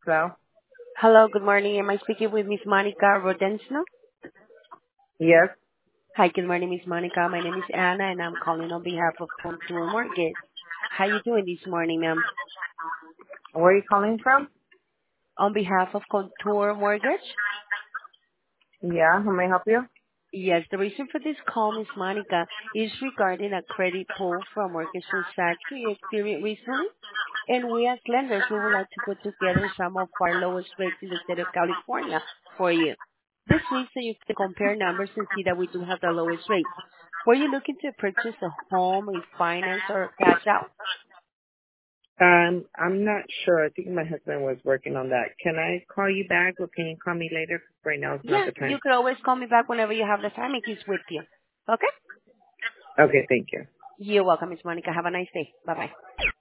So, Hello, good morning. Am I speaking with Miss Monica Rodensno? yes. Hi, good morning, Miss Monica. My name is Anna, and I'm calling on behalf of Contour Mortgage. How you doing this morning, ma'am? Where are you calling from? On behalf of Contour Mortgage? Yeah, how may I help you? Yes, the reason for this call, Miss Monica, is regarding a credit pull from mortgage transaction you experienced recently. And we as lenders, we would like to put together some of our lowest rates in the state of California for you. This way, so you can compare numbers and see that we do have the lowest rates. Were you looking to purchase a home, refinance, or cash out? I'm not sure. I think my husband was working on that. Can I call you back or can you call me later? 'Cause right now it's not Yeah, the you time. could always call me back whenever you have the time and he's with you. Okay? Okay, thank you. You're welcome, Miss Monica. Have a nice day. Bye-bye.